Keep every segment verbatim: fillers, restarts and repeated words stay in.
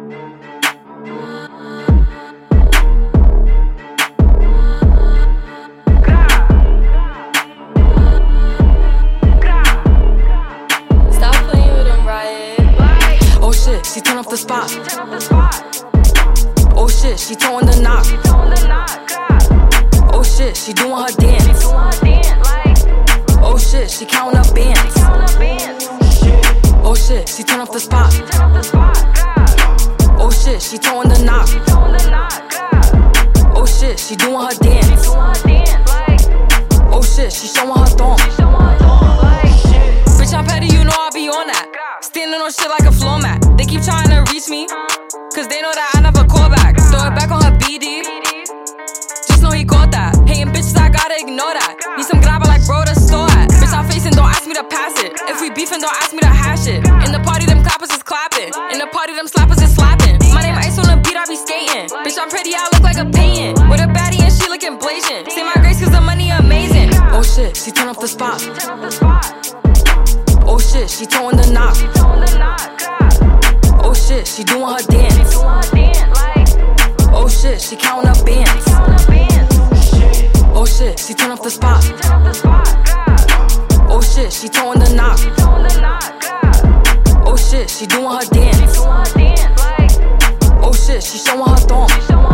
She turn off the spot. Oh shit, she towing the knock. Oh shit, she doing her dance. Oh shit, she counting up bands. Oh shit, she turn off the spot. Oh shit, she towing the knock. Oh shit, she doing her dance. Oh shit, she showing her thong. Bitch, I'm petty, you know I be on that. Standing on shit like a floor mat. They keep trying to reach me, cause they know that I never call back. Throw it back on her B D, just know he caught that. Hating bitches, I gotta ignore that. Need some grabber like bro to store at. Bitch, I'm facing, don't ask me to pass it. If we beefing, don't ask me to hash it. In the party, them clappers is clapping. In the party, them slappers is slapping. My name Ice on the beat, I be skating. Bitch, I'm pretty, I look like a painting. With a baddie and she looking blazing. Say my grace cause the money amazing. Oh shit, she turn off the spot. Oh shit, she towing the knock. Oh shit, she doing her dance. Oh shit, she counting up bands. Oh shit, she turn off the spot. Oh shit, she towing the knock. Oh shit, she doing her dance. Oh shit, she showing her thong.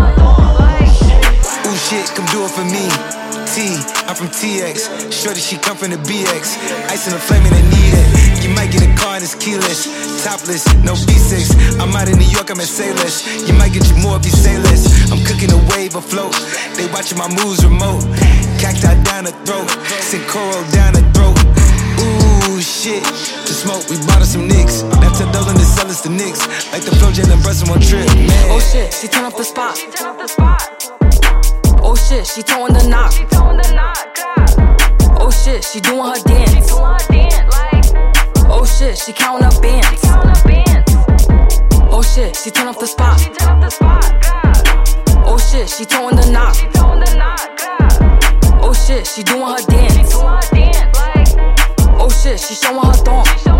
Ooh shit, come do it for me. T, I'm from T X. Shorty, she come from the B X. Ice in the flame and I need it. You might get a car and it's keyless. Topless, no B six. I'm out in New York, I'm at Sailors. You might get you more if you say less. I'm cooking a wave afloat. They watching my moves remote. Cacti down the throat. Send coral down the throat. Ooh shit, to smoke, we bought us some nicks. Now tell Dolan to sell us the Knicks. Like the Flow Jet and Brunson one trip, man. Oh shit, she turn off the spot. Oh shit, she towing the knock. Oh shit, she doing her dance. Oh shit, she counting up bands. Oh shit, she turn off the spot. Oh shit, she towing the knock. Oh shit, she doing her dance. Oh shit, she showing her thong.